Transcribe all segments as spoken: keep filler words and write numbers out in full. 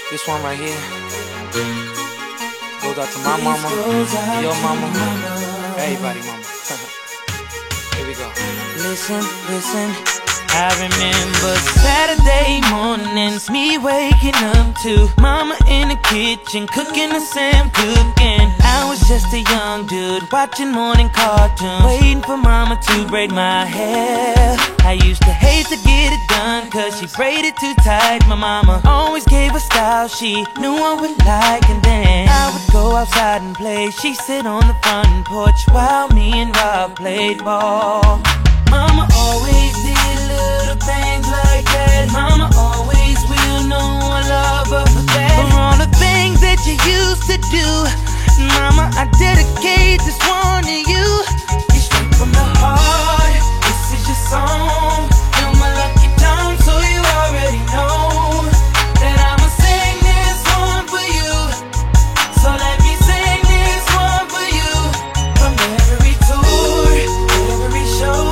This one right here goes out to my mama, your mama, everybody mama. Here we go. Listen, listen. I remember Saturday mornings, me waking up to mama in the kitchen cooking the same cooking. I was just a young dude watching morning cartoons, waiting for mama to braid my hair. I used to hate to get it done cause she braided too tight. My mama always gave a style she knew I would like, and then I would go outside and play. She'd sit on the front porch while me and Rob played ball. Mama always did little things like that. Mama always will know I love her for that. For all the things that you used to do, mama, I dedicate this one to you. It's straight from the heart. This is your song. You're my lucky charm, so you already know that I'ma sing this one for you. So let me sing this one for you. From every tour, every show,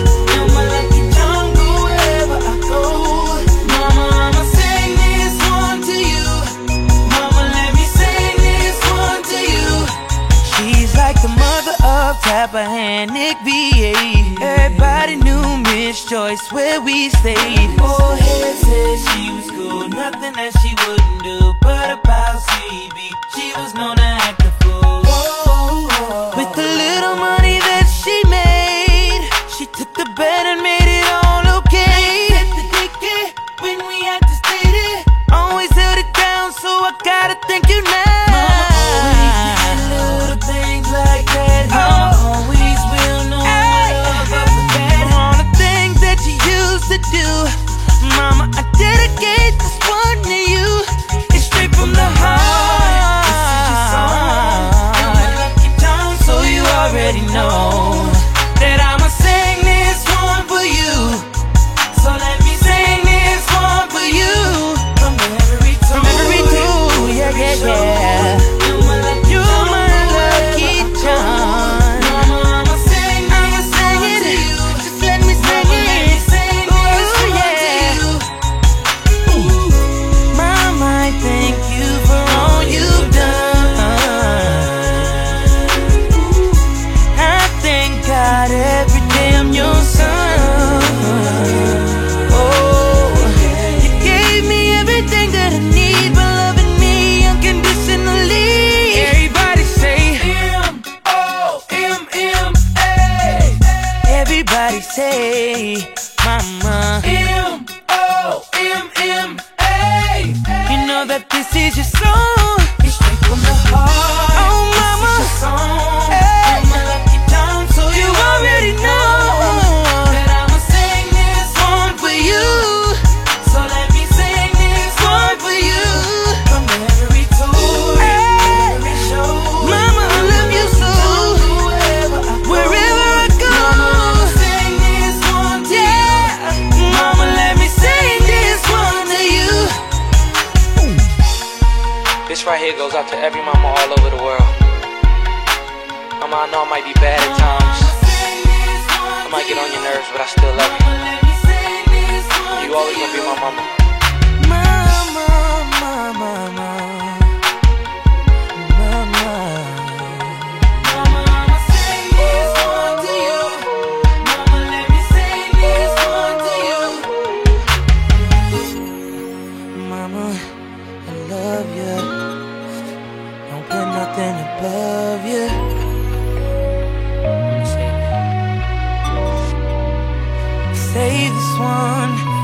Tappahannock, V A. Everybody knew Miss Joyce where we stayed. Old head said she was cool, nothing that she wouldn't do. But about C B, she was known to act a fool. With the little money that she made, she took the bed and made it all okay. The ticket when we had to stay there, always held it down, so I gotta thank you now. Mama, I dedicate this one to you. It's straight from the heart. This is your song. You're my lucky charm, so you already know that I'ma sing this one for you. So let me sing this one for you. From every tour, from every tour, yeah, yeah, yeah. You're my lucky, you're my lucky charm. Everybody say, mama, M O M M A. You know that this is your song. It's straight from the heart. Oh, mama, this is your song. Hey. You're my lucky charm, so you already know that I'ma sing this one for you. So let me sing this one for you. From every tour, hey, every show, mama, I love you so. Wherever I go, this right here goes out to every mama all over the world. Mama, I know I might be bad at times. I might get on your nerves, but I still love you. You always gonna be my mama. Mama, mama, mama. Love you. Don't put nothing above you. Save this one